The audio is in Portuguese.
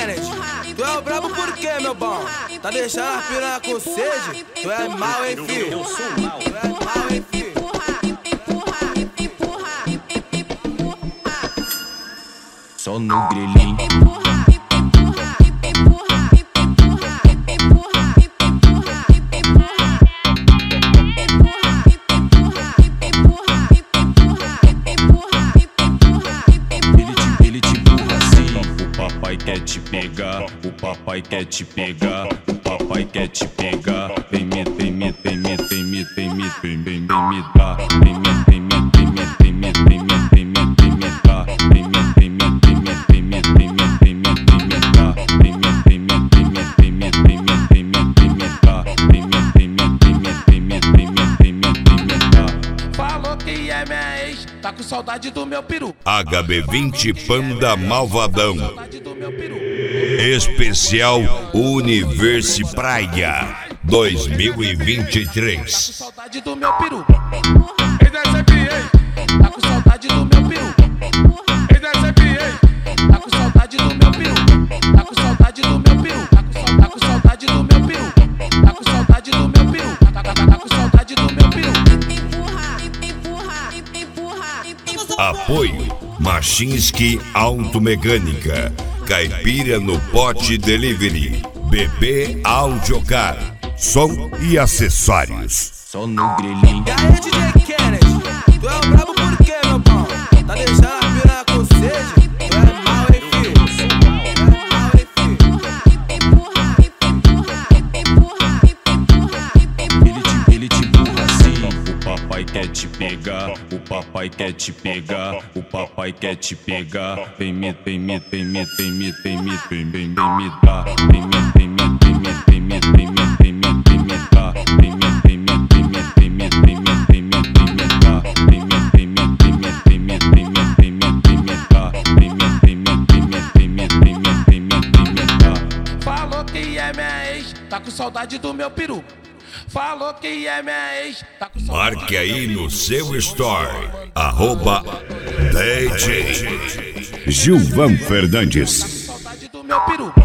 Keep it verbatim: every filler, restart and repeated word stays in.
Kennedy. Tu é o brabo por quê, meu bom? Tá deixando a piranha com sede? Tu é mal, hein, filho? Eu sou mal. Tu é mal, hein, filho? Só no grilinho. Ele te empurra assim. O papai quer te pegar. O papai quer te pegar. O papai quer te pegar. Vem me, vem me, vem me, vem me, vem me, vem me, vem me dar. Vem me, vem me, vem me, vem me, vem me, vem me, vem me dar. Vem me, vem me, vem me, vem me, vem me, vem me, vem me dar. Vem me, vem me, vem me, vem me, vem me, vem me, vem me dar. Vem me, vem me, vem me, vem me, vem me, vem me, vem me dar. Falou que é minha ex, tá com saudade do meu peru. H B vinte Panda Malvadão. Saudade do meu peru. Especial Universe Praia dois mil e vinte e três. Saudade do meu peru. Ei, desce aqui, ei. Tá com saudade do meu peru. Ei, desce aqui, ei. Tá com saudade do meu peru. Tá com saudade do meu peru. Tá com sau- tá com saudade do meu peru. Tá com saudade do meu peru. Tá, tá, tá, tá com saudade do meu peru. Apoio Machinski Automecânica, Caipira no Pote Delivery, B B Audiocar, som e acessórios. Só no grilinho. E aí, D J Kennedy? Tu é o brabo por quê, meu bom? Tá deixando a piranha com sede? Tu é mal, hein, filho? Tu é mal, hein, filho? Ele te, ele te empurra assim. O papai quer te pegar. O papai quer te pegar. O papai quer te pegar. Vem me, vem me, vem me, vem me, vem me, vem, vem, vem me dar. Vem me, vem me, vem me, vem me, vem me, vem me, vem me dar. Vem me, vem me, vem me, vem me, vem me, vem me, vem me dar. Vem me, vem me, vem me, vem me, vem me, vem me, vem me dar. Vem me, vem me, vem me, vem me, vem me, vem me, vem me dar. Falou que é minha ex, tá com saudade do meu peru. Falou que é minha ex, tá com saudade. Marque aí no seu story, arroba D J Gilvan Fernandes. Saudade do meu peru.